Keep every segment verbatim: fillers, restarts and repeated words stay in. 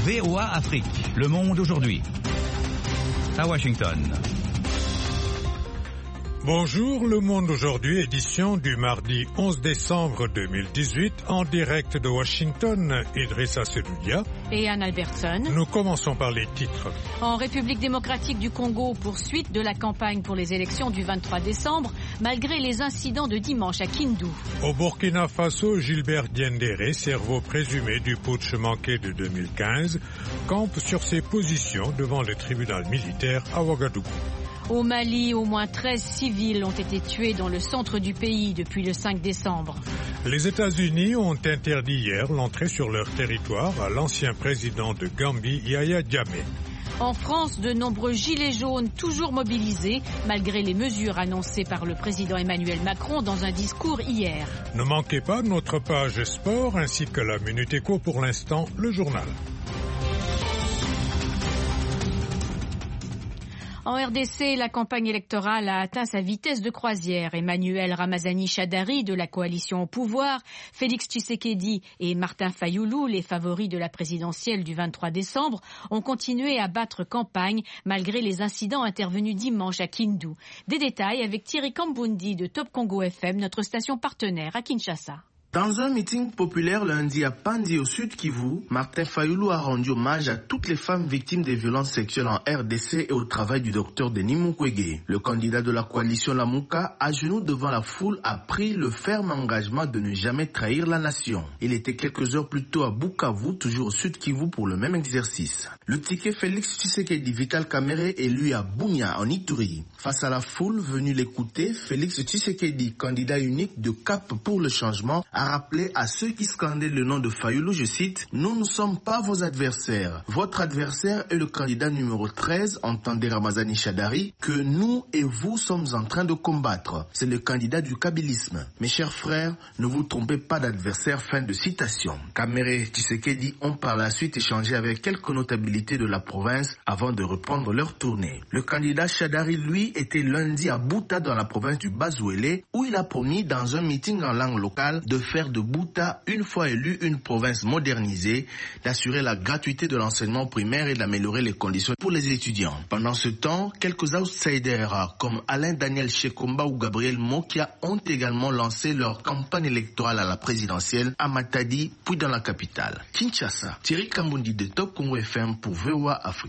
V O A Afrique, Le Monde aujourd'hui. À Washington. Bonjour, Le Monde aujourd'hui, édition du mardi onze décembre deux mille dix-huit, en direct de Washington, Idrissa Seloudia et Anne Albertson. Nous commençons par les titres. En République démocratique du Congo, poursuite de la campagne pour les élections du vingt-trois décembre, malgré les incidents de dimanche à Kindu. Au Burkina Faso, Gilbert Diendéré, cerveau présumé du putsch manqué de deux mille quinze, campe sur ses positions devant le tribunal militaire à Ouagadougou. Au Mali, au moins treize civils ont été tués dans le centre du pays depuis le cinq décembre. Les États-Unis ont interdit hier l'entrée sur leur territoire à l'ancien président de Gambie, Yahya Jammeh. En France, de nombreux gilets jaunes toujours mobilisés, malgré les mesures annoncées par le président Emmanuel Macron dans un discours hier. Ne manquez pas notre page sport ainsi que la Minute Éco, pour l'instant, le journal. En R D C, la campagne électorale a atteint sa vitesse de croisière. Emmanuel Ramazani Shadari de la coalition au pouvoir, Félix Tshisekedi et Martin Fayoulou, les favoris de la présidentielle du vingt-trois décembre, ont continué à battre campagne malgré les incidents intervenus dimanche à Kindu. Des détails avec Thierry Kambundi de Top Congo F M, notre station partenaire à Kinshasa. Dans un meeting populaire lundi à Pandi au Sud Kivu, Martin Fayoulou a rendu hommage à toutes les femmes victimes des violences sexuelles en R D C et au travail du docteur Denis Mukwege. Le candidat de la coalition Lamuka, à genoux devant la foule, a pris le ferme engagement de ne jamais trahir la nation. Il était quelques heures plus tôt à Bukavu, toujours au Sud Kivu, pour le même exercice. Le ticket Félix Tshisekedi Vital Kamerhe est lui à Bunia, en Ituri. Face à la foule venue l'écouter, Félix Tshisekedi, candidat unique de Cap pour le changement, a rappelé à ceux qui scandaient le nom de Fayoulou, je cite, « Nous ne sommes pas vos adversaires. Votre adversaire est le candidat numéro treize, entendez Ramazani Shadari, que nous et vous sommes en train de combattre. C'est le candidat du kabylisme. Mes chers frères, ne vous trompez pas d'adversaire. » Fin de citation. Kamerhe et Tshisekedi ont par la suite échangé avec quelques notabilités de la province avant de reprendre leur tournée. Le candidat Shadari, lui, était lundi à Bouta dans la province du Bazouélé, où il a promis dans un meeting en langue locale de faire de Bouta, une fois élu une province modernisée, d'assurer la gratuité de l'enseignement primaire et d'améliorer les conditions pour les étudiants. Pendant ce temps, quelques outsiders comme Alain Daniel Shekomba ou Gabriel Mokia ont également lancé leur campagne électorale à la présidentielle à Matadi, puis dans la capitale. Kinshasa, Thierry Kambundi de Top Congo F M pour V O A Afrique.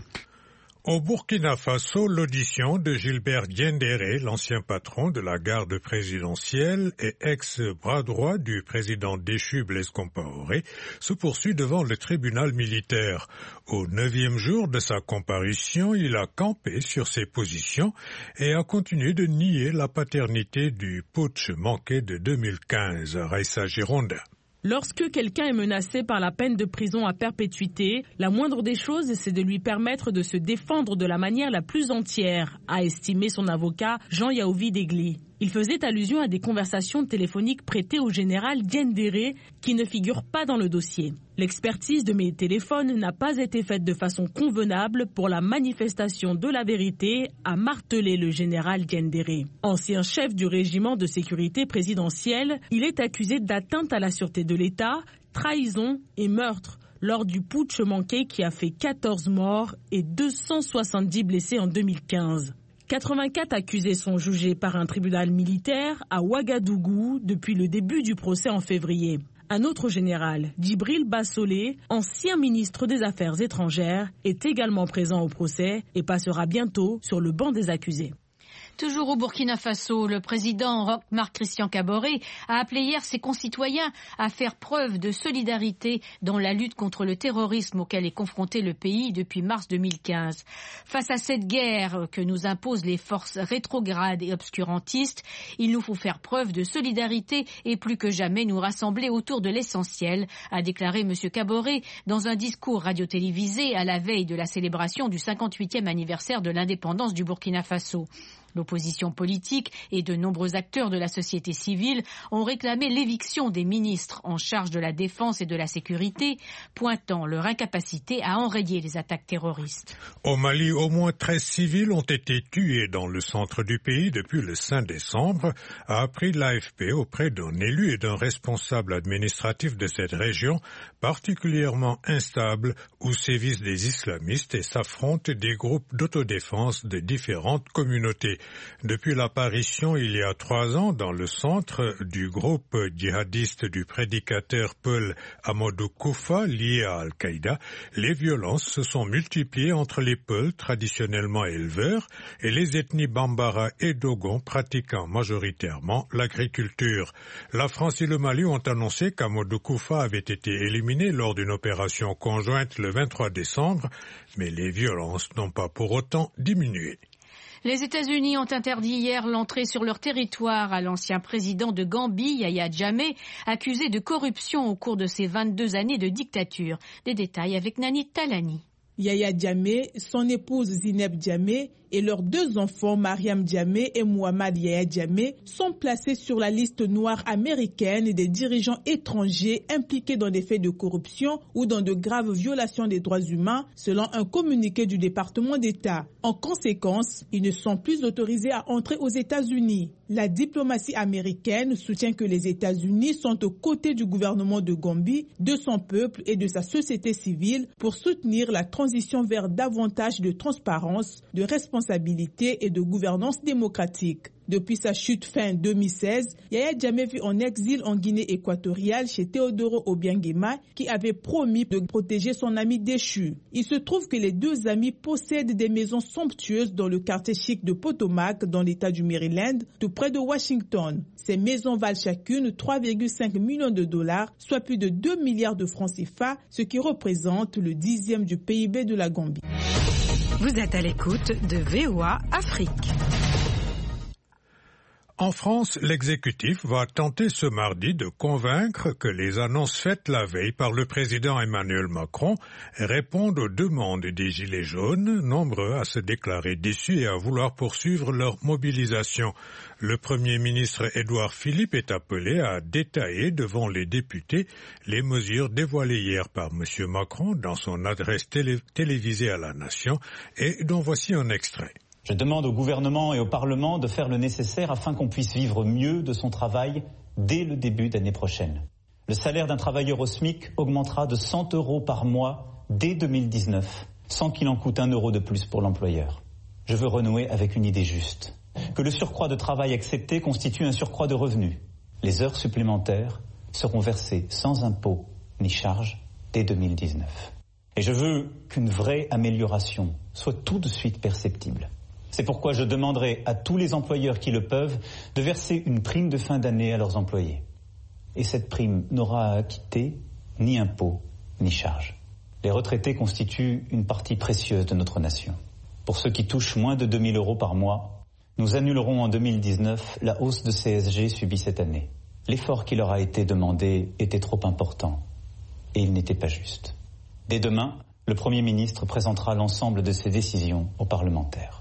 Au Burkina Faso, l'audition de Gilbert Diendéré, l'ancien patron de la garde présidentielle et ex-bras droit du président déchu Blaise Compaoré, se poursuit devant le tribunal militaire. Au neuvième jour de sa comparution, il a campé sur ses positions et a continué de nier la paternité du putsch manqué de deux mille quinze. Raissa Gironda. Lorsque quelqu'un est menacé par la peine de prison à perpétuité, la moindre des choses, c'est de lui permettre de se défendre de la manière la plus entière, a estimé son avocat Jean Yaovi Degli. Il faisait allusion à des conversations téléphoniques prêtées au général Diendéré qui ne figurent pas dans le dossier. L'expertise de mes téléphones n'a pas été faite de façon convenable pour la manifestation de la vérité, a martelé le général Diendéré. Ancien chef du régiment de sécurité présidentielle, il est accusé d'atteinte à la sûreté de l'État, trahison et meurtre lors du putsch manqué qui a fait quatorze morts et deux cent soixante-dix blessés en deux mille quinze. quatre-vingt-quatre accusés sont jugés par un tribunal militaire à Ouagadougou depuis le début du procès en février. Un autre général, Djibril Bassolé, ancien ministre des Affaires étrangères, est également présent au procès et passera bientôt sur le banc des accusés. Toujours au Burkina Faso, le président Marc Christian Kaboré a appelé hier ses concitoyens à faire preuve de solidarité dans la lutte contre le terrorisme auquel est confronté le pays depuis mars deux mille quinze. Face à cette guerre que nous imposent les forces rétrogrades et obscurantistes, il nous faut faire preuve de solidarité et plus que jamais nous rassembler autour de l'essentiel, a déclaré M. Kaboré dans un discours radio-télévisé à la veille de la célébration du cinquante-huitième anniversaire de l'indépendance du Burkina Faso. L'opposition politique et de nombreux acteurs de la société civile ont réclamé l'éviction des ministres en charge de la défense et de la sécurité, pointant leur incapacité à enrayer les attaques terroristes. Au Mali, au moins treize civils ont été tués dans le centre du pays depuis le cinq décembre, a appris l'A F P auprès d'un élu et d'un responsable administratif de cette région particulièrement instable où sévissent des islamistes et s'affrontent des groupes d'autodéfense de différentes communautés. Depuis l'apparition il y a trois ans dans le centre du groupe djihadiste du prédicateur Peul Amadou Koufa lié à Al-Qaïda, les violences se sont multipliées entre les Peuls traditionnellement éleveurs et les ethnies Bambara et Dogon pratiquant majoritairement l'agriculture. La France et le Mali ont annoncé qu'Amadou Koufa avait été éliminé lors d'une opération conjointe le vingt-trois décembre, mais les violences n'ont pas pour autant diminué. Les États-Unis ont interdit hier l'entrée sur leur territoire à l'ancien président de Gambie, Yahya Jammeh, accusé de corruption au cours de ses vingt-deux années de dictature. Des détails avec Nani Talani. Yahya Jammeh, son épouse Zineb Jammeh et leurs deux enfants, Mariam Jammeh et Mohamed Yahya Jammeh, sont placés sur la liste noire américaine des dirigeants étrangers impliqués dans des faits de corruption ou dans de graves violations des droits humains, selon un communiqué du département d'État. En conséquence, ils ne sont plus autorisés à entrer aux États-Unis. La diplomatie américaine soutient que les États-Unis sont aux côtés du gouvernement de Gambie, de son peuple et de sa société civile pour soutenir la transition vers davantage de transparence, de responsabilité et de gouvernance démocratique. Depuis sa chute fin deux mille seize, Yahya Jammeh vit en exil en Guinée équatoriale chez Teodoro Obiangema qui avait promis de protéger son ami déchu. Il se trouve que les deux amis possèdent des maisons somptueuses dans le quartier chic de Potomac dans l'état du Maryland, tout près de Washington. Ces maisons valent chacune trois virgule cinq millions de dollars, soit plus de deux milliards de francs C F A, ce qui représente le dixième du P I B de la Gambie. Vous êtes à l'écoute de V O A Afrique. En France, l'exécutif va tenter ce mardi de convaincre que les annonces faites la veille par le président Emmanuel Macron répondent aux demandes des Gilets jaunes, nombreux à se déclarer déçus et à vouloir poursuivre leur mobilisation. Le Premier ministre Édouard Philippe est appelé à détailler devant les députés les mesures dévoilées hier par M. Macron dans son adresse télé- télévisée à la Nation et dont voici un extrait. Je demande au gouvernement et au Parlement de faire le nécessaire afin qu'on puisse vivre mieux de son travail dès le début d'année prochaine. Le salaire d'un travailleur au SMIC augmentera de cent euros par mois dès deux mille dix-neuf, sans qu'il en coûte un euro de plus pour l'employeur. Je veux renouer avec une idée juste. Que le surcroît de travail accepté constitue un surcroît de revenus. Les heures supplémentaires seront versées sans impôt ni charge dès deux mille dix-neuf. Et je veux qu'une vraie amélioration soit tout de suite perceptible. C'est pourquoi je demanderai à tous les employeurs qui le peuvent de verser une prime de fin d'année à leurs employés. Et cette prime n'aura à acquitter ni impôt ni charge. Les retraités constituent une partie précieuse de notre nation. Pour ceux qui touchent moins de deux mille euros par mois, nous annulerons en deux mille dix-neuf la hausse de C S G subie cette année. L'effort qui leur a été demandé était trop important et il n'était pas juste. Dès demain, le Premier ministre présentera l'ensemble de ses décisions aux parlementaires.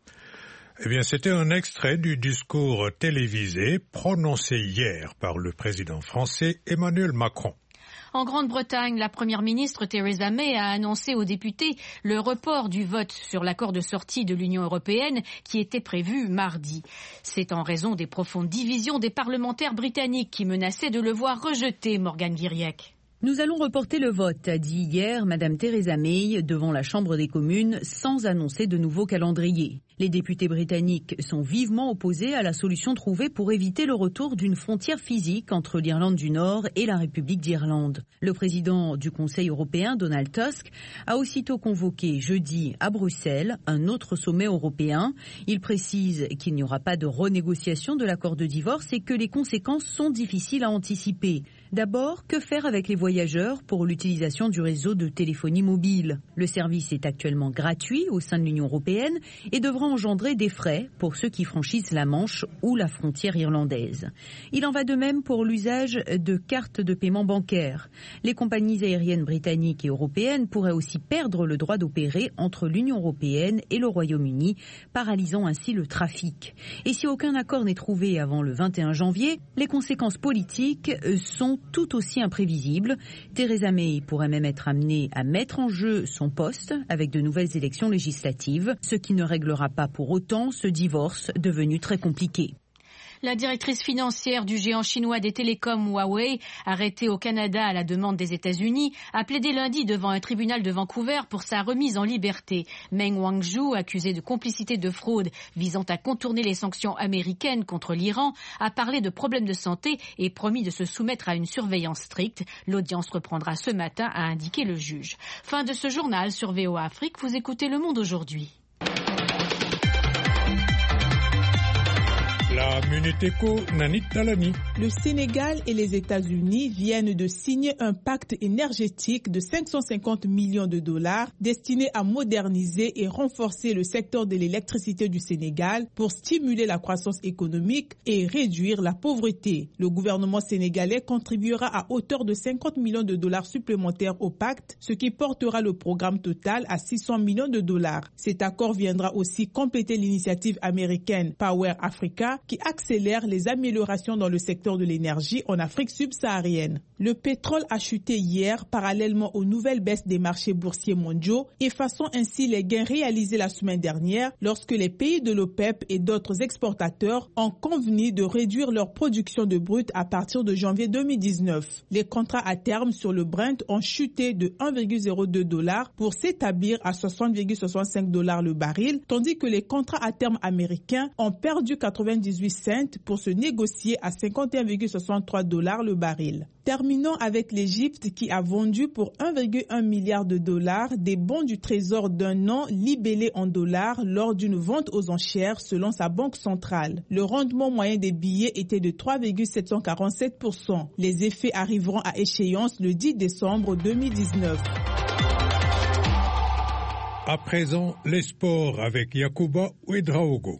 Eh bien, c'était un extrait du discours télévisé prononcé hier par le président français Emmanuel Macron. En Grande-Bretagne, la première ministre Theresa May a annoncé aux députés le report du vote sur l'accord de sortie de l'Union européenne qui était prévu mardi. C'est en raison des profondes divisions des parlementaires britanniques qui menaçaient de le voir rejeté, Morgane Guiriec. Nous allons reporter le vote, a dit hier Madame Theresa May devant la Chambre des communes sans annoncer de nouveau calendrier. Les députés britanniques sont vivement opposés à la solution trouvée pour éviter le retour d'une frontière physique entre l'Irlande du Nord et la République d'Irlande. Le président du Conseil européen, Donald Tusk, a aussitôt convoqué jeudi à Bruxelles un autre sommet européen. Il précise qu'il n'y aura pas de renégociation de l'accord de divorce et que les conséquences sont difficiles à anticiper. D'abord, que faire avec les voyageurs pour l'utilisation du réseau de téléphonie mobile? Le service est actuellement gratuit au sein de l'Union européenne et devra engendrer des frais pour ceux qui franchissent la Manche ou la frontière irlandaise. Il en va de même pour l'usage de cartes de paiement bancaires. Les compagnies aériennes britanniques et européennes pourraient aussi perdre le droit d'opérer entre l'Union européenne et le Royaume-Uni, paralysant ainsi le trafic. Et si aucun accord n'est trouvé avant le vingt et un janvier, les conséquences politiques sont tout aussi imprévisible. Theresa May pourrait même être amenée à mettre en jeu son poste avec de nouvelles élections législatives, ce qui ne réglera pas pour autant ce divorce devenu très compliqué. La directrice financière du géant chinois des télécoms Huawei, arrêtée au Canada à la demande des États-Unis, a plaidé lundi devant un tribunal de Vancouver pour sa remise en liberté. Meng Wanzhou, accusée de complicité de fraude visant à contourner les sanctions américaines contre l'Iran, a parlé de problèmes de santé et promis de se soumettre à une surveillance stricte. L'audience reprendra ce matin, a indiqué le juge. Fin de ce journal sur V O A Afrique. Vous écoutez Le Monde aujourd'hui. La Minute Éco, Nanit Talani. Le Sénégal et les États-Unis viennent de signer un pacte énergétique de cinq cent cinquante millions de dollars destiné à moderniser et renforcer le secteur de l'électricité du Sénégal pour stimuler la croissance économique et réduire la pauvreté. Le gouvernement sénégalais contribuera à hauteur de cinquante millions de dollars supplémentaires au pacte, ce qui portera le programme total à six cents millions de dollars. Cet accord viendra aussi compléter l'initiative américaine Power Africa, qui accélère les améliorations dans le secteur de l'énergie en Afrique subsaharienne. Le pétrole a chuté hier parallèlement aux nouvelles baisses des marchés boursiers mondiaux, effaçant ainsi les gains réalisés la semaine dernière lorsque les pays de l'OPEP et d'autres exportateurs ont convenu de réduire leur production de brut à partir de janvier deux mille dix-neuf. Les contrats à terme sur le Brent ont chuté de un virgule zéro deux dollars pour s'établir à soixante virgule soixante-cinq dollars le baril, tandis que les contrats à terme américains ont perdu quatre-vingt-dix-huit cents pour se négocier à cinquante et un virgule soixante-trois dollars le baril. Terminons avec l'Égypte qui a vendu pour un virgule un milliard de dollars des bons du trésor d'un an libellés en dollars lors d'une vente aux enchères selon sa banque centrale. Le rendement moyen des billets était de trois virgule sept cent quarante-sept pour cent. Les effets arriveront à échéance le dix décembre deux mille dix-neuf. À présent, les sports avec Yacouba Ouedraogo.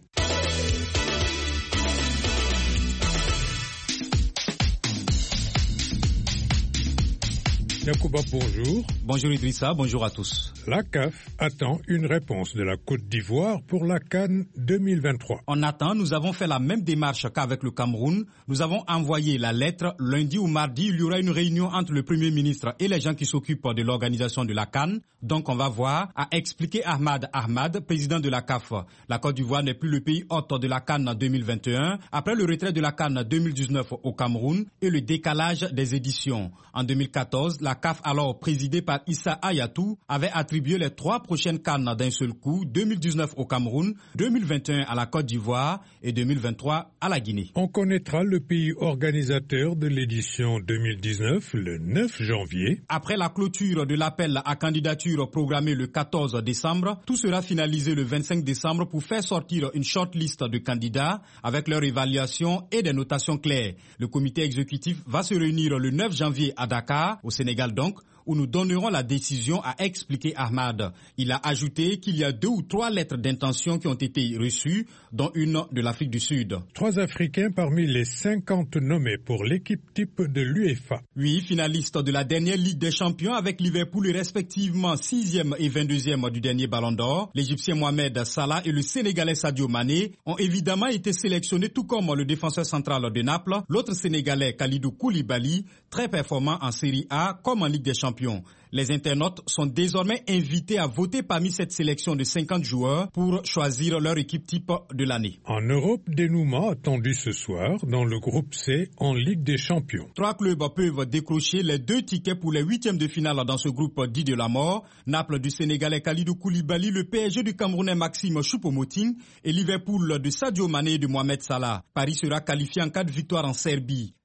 Yacouba, bonjour. Bonjour Idrissa, bonjour à tous. La C A F attend une réponse de la Côte d'Ivoire pour la CAN deux mille vingt-trois. On attend, nous avons fait la même démarche qu'avec le Cameroun. Nous avons envoyé la lettre. Lundi ou mardi, il y aura une réunion entre le Premier ministre et les gens qui s'occupent de l'organisation de la CAN. Donc on va voir, a expliqué Ahmad Ahmad, président de la C A F. La Côte d'Ivoire n'est plus le pays hôte de la CAN deux mille vingt et un, après le retrait de la CAN deux mille dix-neuf au Cameroun et le décalage des éditions. En deux mille quatorze, la C A F, alors présidée par Issa Hayatou, avait attribué les trois prochaines CAN d'un seul coup, deux mille dix-neuf au Cameroun, deux mille vingt et un à la Côte d'Ivoire et deux mille vingt-trois à la Guinée. On connaîtra le pays organisateur de l'édition deux mille dix-neuf le neuf janvier. Après la clôture de l'appel à candidature programmé le quatorze décembre, tout sera finalisé le vingt-cinq décembre pour faire sortir une shortlist de candidats avec leur évaluation et des notations claires. Le comité exécutif va se réunir le neuf janvier à Dakar, au Sénégal donc, où nous donnerons la décision, a expliqué Ahmad. Il a ajouté qu'il y a deux ou trois lettres d'intention qui ont été reçues, dont une de l'Afrique du Sud. Trois Africains parmi les cinquante nommés pour l'équipe type de l'UEFA. Oui, finalistes de la dernière Ligue des Champions avec Liverpool respectivement sixième et vingt-deuxième du dernier Ballon d'Or. L'Égyptien Mohamed Salah et le Sénégalais Sadio Mané ont évidemment été sélectionnés, tout comme le défenseur central de Naples, l'autre Sénégalais Kalidou Koulibaly, très performant en Série A comme en Ligue des Champions. Les internautes sont désormais invités à voter parmi cette sélection de cinquante joueurs pour choisir leur équipe type de l'année. En Europe, dénouement attendu ce soir dans le groupe C en Ligue des Champions. Trois clubs peuvent décrocher les deux tickets pour les huitièmes de finale dans ce groupe dit de la mort. Naples du Sénégalais Kalidou Koulibaly, le P S G du Camerounais Maxime Choupo-Moting et Liverpool de Sadio Mané et de Mohamed Salah. Paris sera qualifié en cas de victoire en Serbie.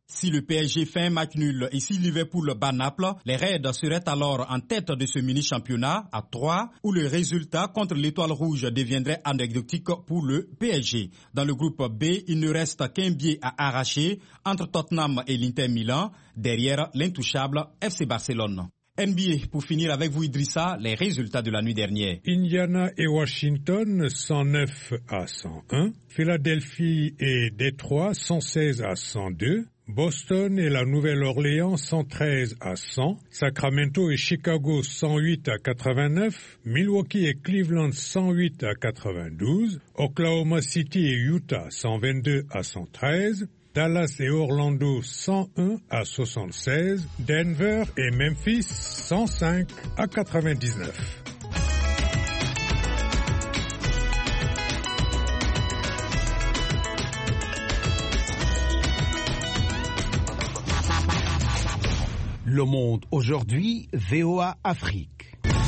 Si le P S G fait un match nul et si Liverpool bat Naples, les Reds seraient alors en tête de ce mini-championnat à trois, où le résultat contre l'Étoile Rouge deviendrait anecdotique pour le P S G. Dans le groupe B, il ne reste qu'un billet à arracher entre Tottenham et l'Inter Milan, derrière l'intouchable F C Barcelone. N B A, pour finir avec vous Idrissa, les résultats de la nuit dernière. Indiana et Washington, cent neuf à cent un. Philadelphie et Détroit, cent seize à cent deux. Boston et la Nouvelle-Orléans, cent treize à cent. Sacramento et Chicago, cent huit à quatre-vingt-neuf. Milwaukee et Cleveland, cent huit à quatre-vingt-douze. Oklahoma City et Utah, cent vingt-deux à cent treize. Dallas et Orlando, cent un à soixante-seize. Denver et Memphis, cent cinq à quatre-vingt-dix-neuf. Le Monde aujourd'hui, V O A Afrique.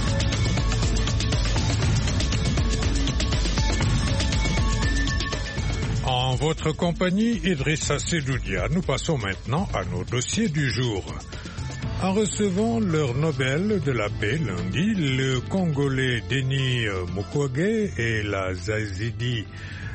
En votre compagnie, Idrissa Sedoudia, nous passons maintenant à nos dossiers du jour. En recevant leur Nobel de la paix lundi, le Congolais Denis Mukwege et la Yazidi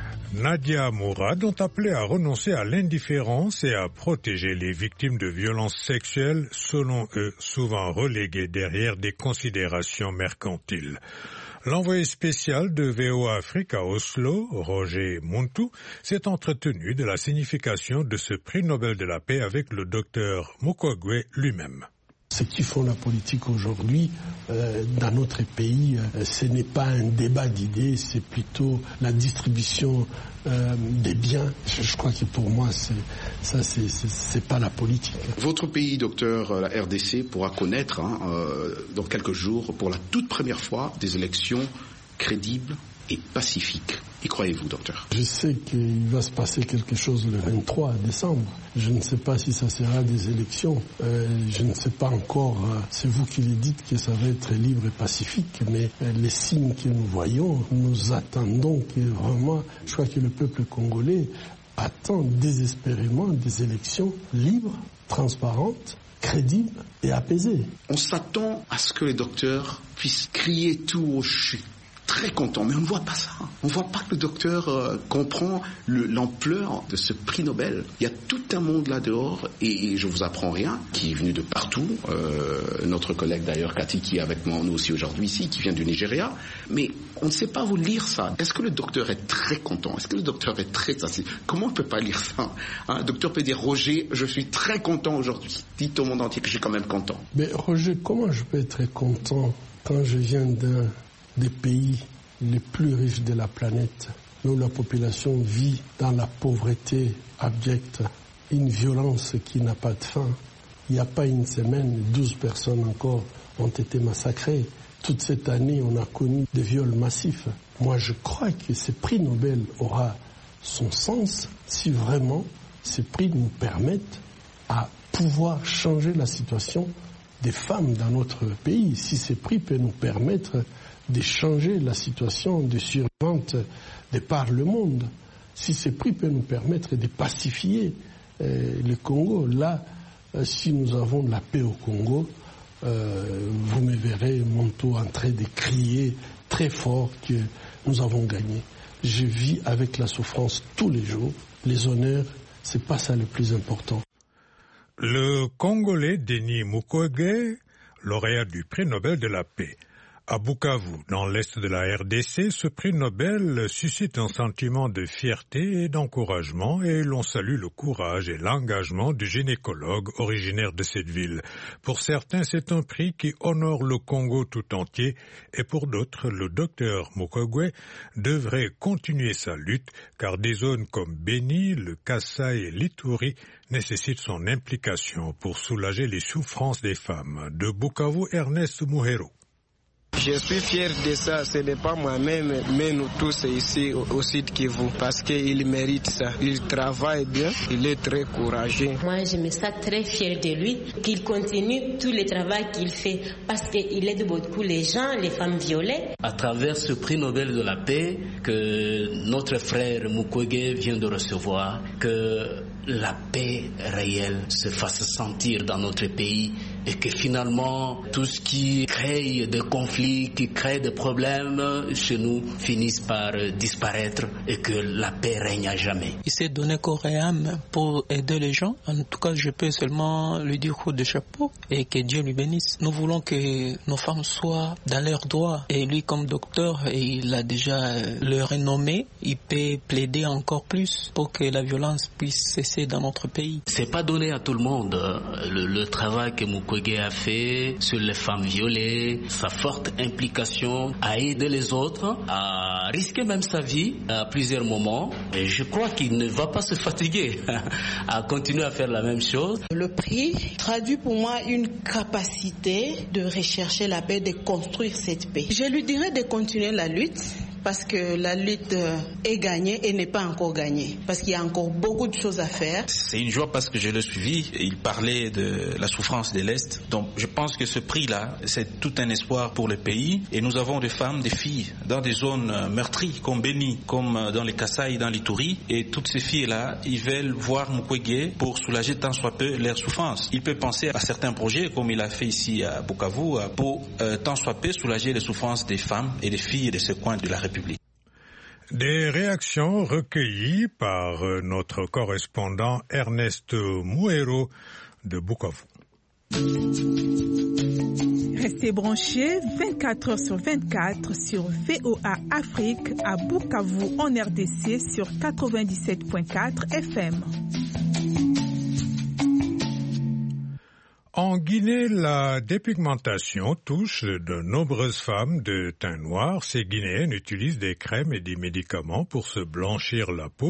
Nadia Mourad ont appelé à renoncer à l'indifférence et à protéger les victimes de violences sexuelles, selon eux, souvent reléguées derrière des considérations mercantiles. L'envoyé spécial de V O A Afrique à Oslo, Roger Muntu, s'est entretenu de la signification de ce prix Nobel de la paix avec le docteur Mukwege lui-même. Ceux qui font la politique aujourd'hui euh, dans notre pays, euh, ce n'est pas un débat d'idées, c'est plutôt la distribution euh, des biens. Je, je crois que pour moi, c'est, ça, c'est, c'est, c'est pas la politique. Votre pays, docteur, la R D C, pourra connaître hein, euh, dans quelques jours, pour la toute première fois, des élections crédibles et pacifiques. Y croyez-vous, docteur? Je sais qu'il va se passer quelque chose le vingt-trois décembre. Je ne sais pas si ça sera des élections. Euh, je ne sais pas encore. Euh, c'est vous qui le dites que ça va être libre et pacifique. Mais euh, les signes que nous voyons, nous attendons que vraiment, je crois que le peuple congolais attend désespérément des élections libres, transparentes, crédibles et apaisées. On s'attend à ce que les docteurs puissent crier tout au chute. Très content, mais on ne voit pas ça. On ne voit pas que le docteur euh, comprend le, l'ampleur de ce prix Nobel. Il y a tout un monde là dehors, et, et je vous apprends rien, qui est venu de partout. Euh, notre collègue d'ailleurs, Cathy, qui est avec moi, nous aussi aujourd'hui ici, qui vient du Nigeria. Mais on ne sait pas vous lire ça. Est-ce que le docteur est très content? Est-ce que le docteur est très assis? Comment on ne peut pas lire ça hein? Le docteur peut dire, Roger, je suis très content aujourd'hui. Dites au monde entier que je suis quand même content. Mais Roger, comment je peux être content quand je viens d'un des pays les plus riches de la planète, où la population vit dans la pauvreté abjecte, une violence qui n'a pas de fin. Il n'y a pas une semaine, douze personnes encore ont été massacrées. Toute cette année, on a connu des viols massifs. Moi, je crois que ce prix Nobel aura son sens si vraiment ces prix nous permettent à pouvoir changer la situation des femmes dans notre pays. Si ces prix peuvent nous permettre de changer la situation de survente de par le monde, si ces prix peuvent nous permettre de pacifier euh, le Congo, là, euh, si nous avons de la paix au Congo, euh, vous me verrez Monto en train de crier très fort que nous avons gagné. Je vis avec la souffrance tous les jours. Les honneurs, c'est pas ça le plus important. Le Congolais Denis Mukwege, lauréat du prix Nobel de la paix. À Bukavu, dans l'est de la R D C, ce prix Nobel suscite un sentiment de fierté et d'encouragement et l'on salue le courage et l'engagement du gynécologue originaire de cette ville. Pour certains, c'est un prix qui honore le Congo tout entier et pour d'autres, le docteur Mukwege devrait continuer sa lutte car des zones comme Beni, le Kasaï et l'Ituri nécessitent son implication pour soulager les souffrances des femmes. De Bukavu, Ernest Muhero. Je suis fier de ça, ce n'est pas moi-même, mais nous tous ici au, au Sud Kivu, parce qu'il mérite ça. Il travaille bien, il est très courageux. Moi, je me sens très fier de lui, qu'il continue tout le travail qu'il fait, parce qu'il aide beaucoup les gens, les femmes violées. À travers ce prix Nobel de la paix que notre frère Mukwege vient de recevoir, que la paix réelle se fasse sentir dans notre pays et que finalement tout ce qui crée des conflits, qui crée des problèmes chez nous finisse par disparaître et que la paix règne à jamais. Il s'est donné corps et âme pour aider les gens. En tout cas, je peux seulement lui dire coup de chapeau et que Dieu lui bénisse. Nous voulons que nos femmes soient dans leurs droits et lui comme docteur, il a déjà le renommé, il peut plaider encore plus pour que la violence puisse cesser dans notre pays. C'est pas donné à tout le monde. Le, le travail que Mukwege a fait sur les femmes violées, sa forte implication à aider les autres, à risquer même sa vie à plusieurs moments. Et je crois qu'il ne va pas se fatiguer à continuer à faire la même chose. Le prix traduit pour moi une capacité de rechercher la paix, de construire cette paix. Je lui dirais de continuer la lutte, parce que la lutte est gagnée et n'est pas encore gagnée, parce qu'il y a encore beaucoup de choses à faire. C'est une joie parce que je l'ai suivi, il parlait de la souffrance de l'Est, donc je pense que ce prix-là, c'est tout un espoir pour le pays, et nous avons des femmes, des filles, dans des zones meurtries, comme Beni, comme dans les Kasaï, dans l'Ituri, et toutes ces filles-là, ils veulent voir Mukwege pour soulager tant soit peu leur souffrance. Il peut penser à certains projets, comme il a fait ici à Bukavu, pour euh, tant soit peu soulager les souffrances des femmes et des filles de ce coin de la République. Des réactions recueillies par notre correspondant Ernest Mouero de Bukavu. Restez branchés vingt-quatre heures sur vingt-quatre sur V O A Afrique à Bukavu en R D C sur quatre-vingt-dix-sept virgule quatre F M. En Guinée, la dépigmentation touche de nombreuses femmes de teint noir. Ces Guinéennes utilisent des crèmes et des médicaments pour se blanchir la peau,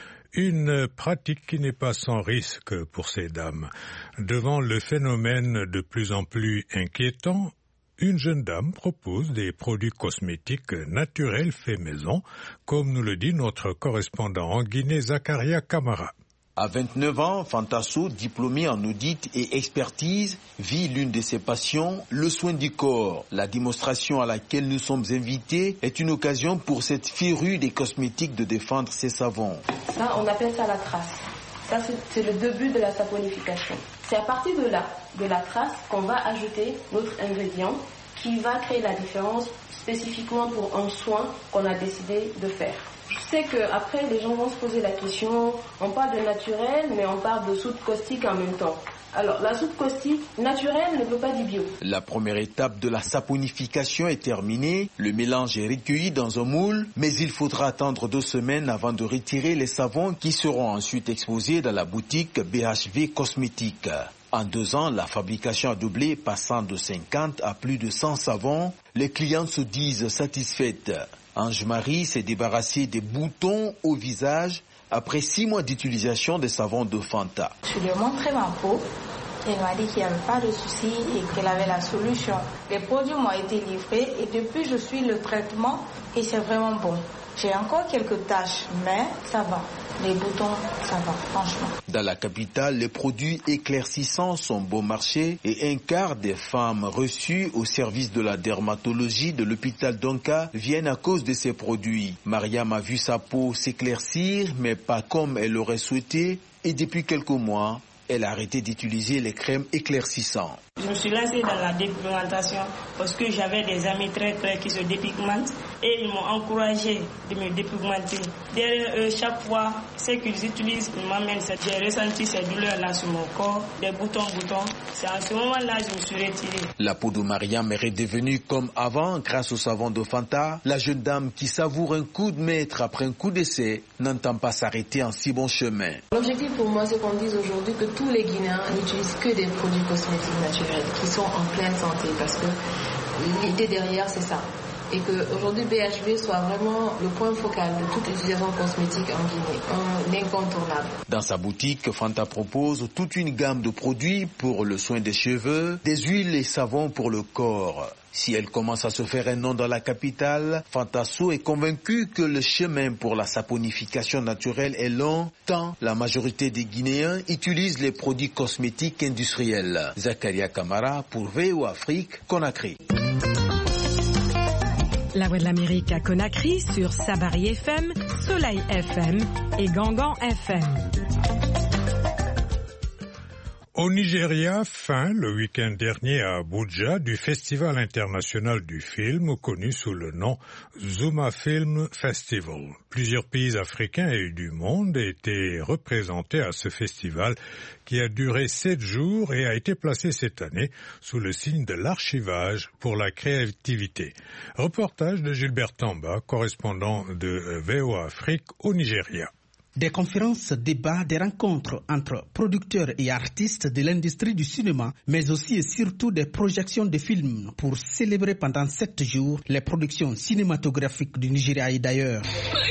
une pratique qui n'est pas sans risque pour ces dames. Devant le phénomène de plus en plus inquiétant, une jeune dame propose des produits cosmétiques naturels faits maison, comme nous le dit notre correspondant en Guinée, Zakaria Kamara. À vingt-neuf ans, Fantasso, diplômé en audit et expertise, vit l'une de ses passions, le soin du corps. La démonstration à laquelle nous sommes invités est une occasion pour cette férue des cosmétiques de défendre ses savons. Ça, on appelle ça la trace. Ça, c'est le début de la saponification. C'est à partir de là, de la trace, qu'on va ajouter notre ingrédient qui va créer la différence spécifiquement pour un soin qu'on a décidé de faire. Je sais qu'après, les gens vont se poser la question, on parle de naturel, mais on parle de soude caustique en même temps. Alors, la soude caustique naturelle ne veut pas dire bio. La première étape de la saponification est terminée. Le mélange est recueilli dans un moule, mais il faudra attendre deux semaines avant de retirer les savons qui seront ensuite exposés dans la boutique B H V Cosmétiques. En deux ans, la fabrication a doublé, passant de cinquante à plus de cent savons. Les clientes se disent satisfaites. Ange-Marie s'est débarrassée des boutons au visage après six mois d'utilisation des savons de Fanta. Je lui ai montré ma peau. Elle m'a dit qu'il n'y avait pas de souci et qu'elle avait la solution. Les produits m'ont été livrés et depuis je suis le traitement et c'est vraiment bon. J'ai encore quelques taches, mais ça va. Les boutons, ça va, franchement. Dans la capitale, les produits éclaircissants sont bon marché et un quart des femmes reçues au service de la dermatologie de l'hôpital d'Onka viennent à cause de ces produits. Mariam a vu sa peau s'éclaircir, mais pas comme elle l'aurait souhaité, et depuis quelques mois, elle a arrêté d'utiliser les crèmes éclaircissantes. Je me suis lancée dans la dépigmentation parce que j'avais des amis très clairs qui se dépigmentent et ils m'ont encouragé de me dépigmenter. Derrière eux, chaque fois, ce qu'ils utilisent, ils m'amènent. J'ai ressenti ces douleurs-là sur mon corps, des boutons, boutons. C'est à ce moment-là que je me suis retirée. La peau de Mariam est redevenue comme avant grâce au savon de Fanta. La jeune dame qui savoure un coup de maître après un coup d'essai n'entend pas s'arrêter en si bon chemin. L'objectif pour moi, c'est qu'on dise aujourd'hui que tous les Guinéens n'utilisent que des produits cosmétiques naturels qui sont en pleine santé, parce que l'idée derrière c'est ça, et qu'aujourd'hui B H V soit vraiment le point focal de toute utilisation cosmétique en Guinée, un incontournable. Dans sa boutique, Fanta propose toute une gamme de produits pour le soin des cheveux, des huiles et savons pour le corps. Si elle commence à se faire un nom dans la capitale, Fantasso est convaincu que le chemin pour la saponification naturelle est long, tant la majorité des Guinéens utilisent les produits cosmétiques industriels. Zakaria Kamara pour V O A Afrique, Conakry. La Voix de l'Amérique à Conakry sur Sabari F M, Soleil F M et Gangan F M. Au Nigeria, fin le week-end dernier à Abuja du Festival international du film connu sous le nom Zuma Film Festival. Plusieurs pays africains et du monde étaient représentés à ce festival qui a duré sept jours et a été placé cette année sous le signe de l'archivage pour la créativité. Reportage de Gilbert Tamba, correspondant de V O A Afrique au Nigeria. Des conférences, débats, des rencontres entre producteurs et artistes de l'industrie du cinéma, mais aussi et surtout des projections de films pour célébrer pendant sept jours les productions cinématographiques du Nigeria et d'ailleurs.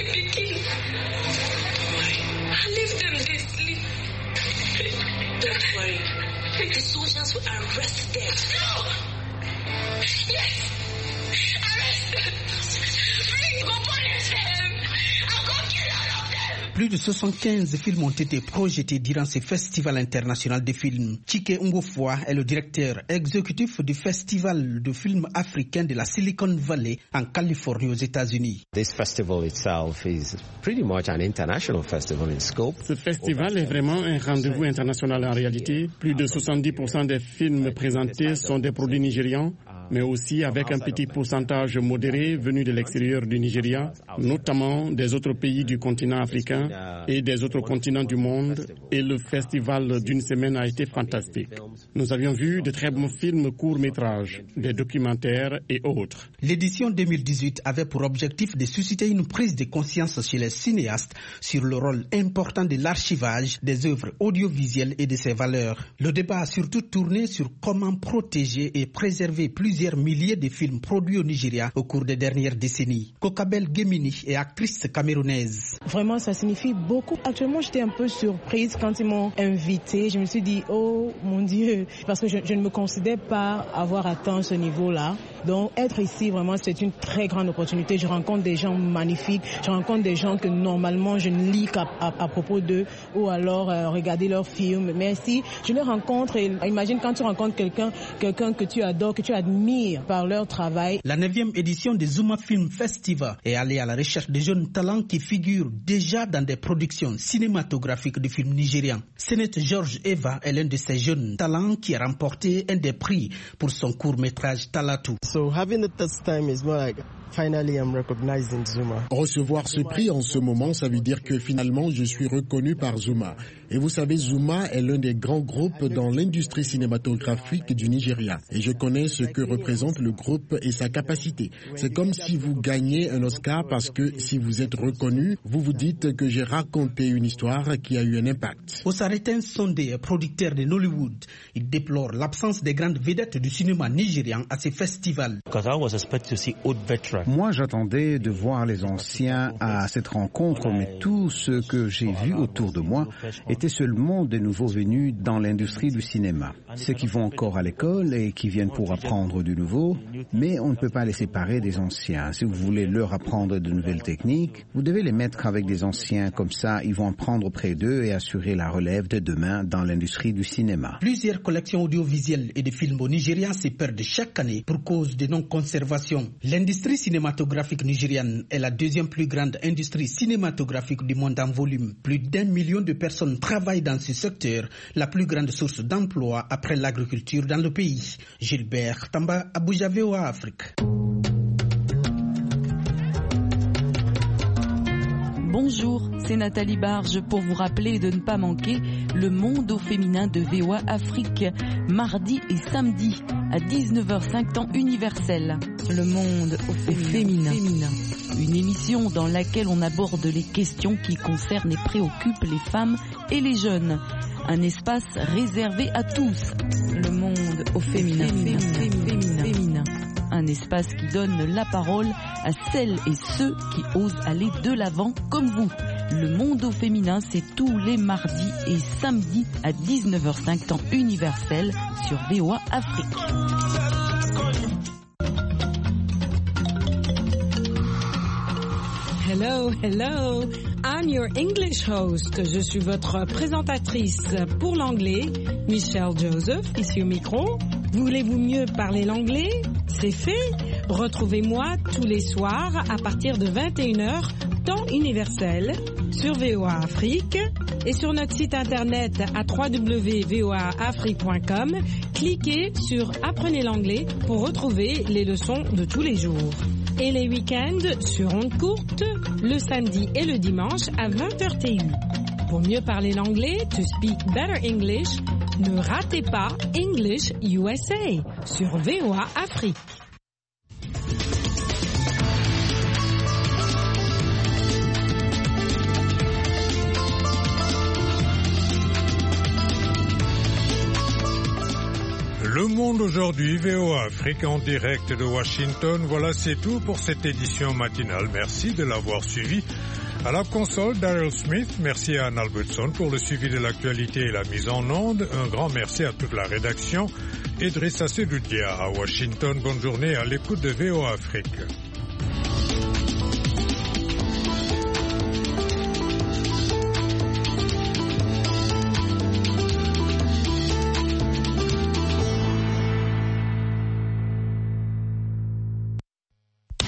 Plus de soixante-quinze films ont été projetés durant ce festival international de films. Chike Ngofwa est le directeur exécutif du festival de films africains de la Silicon Valley en Californie aux États-Unis. This festival itself is pretty much an international festival in scope. Ce festival est vraiment un rendez-vous international en réalité. Plus de soixante-dix pour cent des films présentés sont des produits nigérians, mais aussi avec un petit pourcentage modéré venu de l'extérieur du Nigeria, notamment des autres pays du continent africain et des autres continents du monde. Et le festival d'une semaine a été fantastique. Nous avions vu de très bons films courts-métrages, des documentaires et autres. L'édition deux mille dix-huit avait pour objectif de susciter une prise de conscience chez les cinéastes sur le rôle important de l'archivage des œuvres audiovisuelles et de ses valeurs. Le débat a surtout tourné sur comment protéger et préserver plusieurs milliers de films produits au Nigeria au cours des dernières décennies. Kokabel Gemini est actrice camerounaise. Vraiment, ça signifie beaucoup. Actuellement, j'étais un peu surprise quand ils m'ont invitée. Je me suis dit, oh mon Dieu, parce que je, je ne me considère pas avoir atteint ce niveau-là. Donc, être ici, vraiment, c'est une très grande opportunité. Je rencontre des gens magnifiques. Je rencontre des gens que normalement, je ne lis qu'à à, à propos d'eux ou alors euh, regarder leurs films. Mais si je les rencontre, et imagine quand tu rencontres quelqu'un, quelqu'un que tu adores, que tu admires par leur travail. La neuvième édition du Zuma Film Festival est allée à la recherche de jeunes talents qui figurent déjà dans des productions cinématographiques de films nigérians. Sénète George Eva est l'un de ces jeunes talents qui a remporté un des prix pour son court-métrage Talatu. So having it this time is more like finally I'm recognizing Zuma. Recevoir ce prix en ce moment, ça veut dire que finalement je suis reconnu par Zuma. Et vous savez, Zuma est l'un des grands groupes dans l'industrie cinématographique du Nigeria. Et je connais ce que représente le groupe et sa capacité. C'est comme si vous gagnez un Oscar parce que si vous êtes reconnu, vous vous dites que j'ai raconté une histoire qui a eu un impact. Osareten Sondé est producteur de Nollywood. Il déplore l'absence des grandes vedettes du cinéma nigérian à ces festivals. Moi, j'attendais de voir les anciens à cette rencontre, mais tout ce que j'ai vu autour de moi était seulement des nouveaux venus dans l'industrie du cinéma. Ceux qui vont encore à l'école et qui viennent pour apprendre du nouveau, mais on ne peut pas les séparer des anciens. Si vous voulez leur apprendre de nouvelles techniques, vous devez les mettre avec des anciens, comme ça ils vont apprendre près d'eux et assurer la relève de demain dans l'industrie du cinéma. Plusieurs collections audiovisuelles et de films au Nigeria se perdent chaque année pour cause de non-conservation. L'industrie cinématographique nigériane est la deuxième plus grande industrie cinématographique du monde en volume. Plus d'un million de personnes travaillent dans ce secteur, la plus grande source d'emploi après l'agriculture dans le pays. Gilbert Tamba, Abuja, V O A Afrique. Bonjour, c'est Nathalie Barge pour vous rappeler de ne pas manquer le monde au féminin de V O A Afrique, mardi et samedi à dix-neuf heures cinq temps universel. Le monde au féminin. féminin. Une émission dans laquelle on aborde les questions qui concernent et préoccupent les femmes et les jeunes. Un espace réservé à tous. Le monde au féminin. féminin. féminin. féminin. Un espace qui donne la parole à celles et ceux qui osent aller de l'avant comme vous. Le monde au féminin, c'est tous les mardis et samedis à dix-neuf heures cinq temps universel sur V O A Afrique. Hello, hello. I'm your English host. Je suis votre présentatrice pour l'anglais, Michelle Joseph, ici au micro. Voulez-vous mieux parler l'anglais? C'est fait. Retrouvez-moi tous les soirs à partir de vingt et une heures, temps universel, sur V O A Afrique, et sur notre site internet à w w w point v o a afrique point com. Cliquez sur Apprenez l'anglais pour retrouver les leçons de tous les jours. Et les week-ends sur ondes courtes, le samedi et le dimanche à vingt heures T U. Pour mieux parler l'anglais, to speak better English, ne ratez pas English U S A sur V O A Afrique. Le Monde aujourd'hui, V O A Afrique en direct de Washington. Voilà, c'est tout pour cette édition matinale. Merci de l'avoir suivi. À la console, Daryl Smith. Merci à Anne Albertson pour le suivi de l'actualité et la mise en onde. Un grand merci à toute la rédaction. Idrissa Sedoudia à Washington. Bonne journée à l'écoute de V O A Afrique.